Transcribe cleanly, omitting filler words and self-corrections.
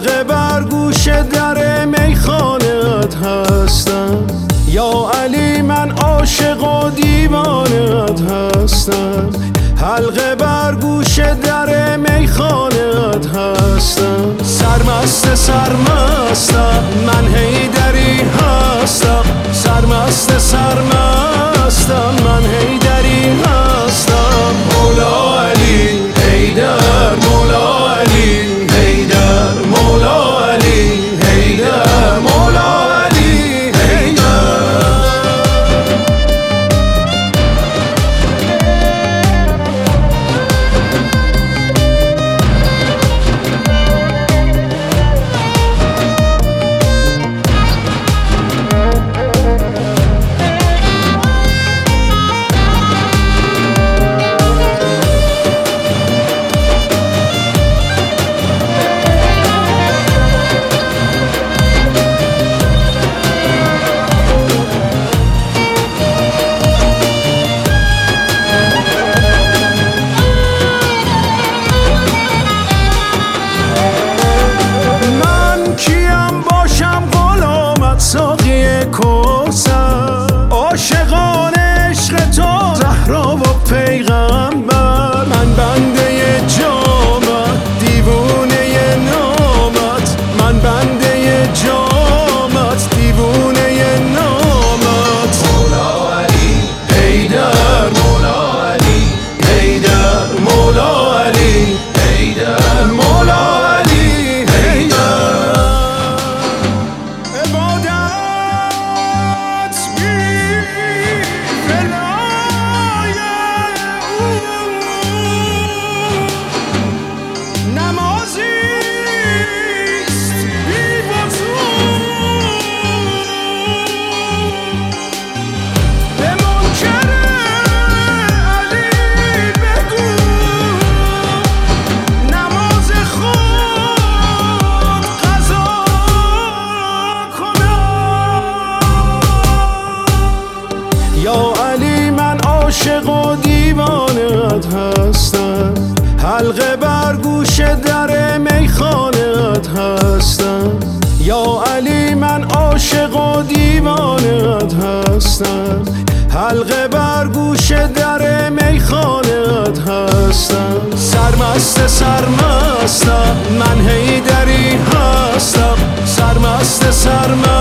حلقه بر گوش در میخانه‌ات هستم. یا علی من عاشق و دیوانه‌ات هستم. حلقه بر گوش در میخانه‌ات هستم. سرمستم من حیدری هستم. سرمستم من حیدری هستم. مولا علی حیدر، مولا علی حیدر، مولا علی حیدر، مولا علی حیدر. ساقی کوثر عاشقان عشق تو زهرا و پیغمبر. من بنده جامت دیوونه نامت. من بنده جامت دیوونه نامت. مولا علی حیدر، مولا علی حیدر، مولا علی حیدر، مولا علی حیدر. یا علی من عاشق و دیوانه‌ات هستم. حلقه بر گوش در میخانه‌ات هستم. یا علی من عاشق و دیوانه‌ات هستم. حلقه بر گوش در میخانه‌ات هستم. سرمستم من حیدری هستم. سرمستم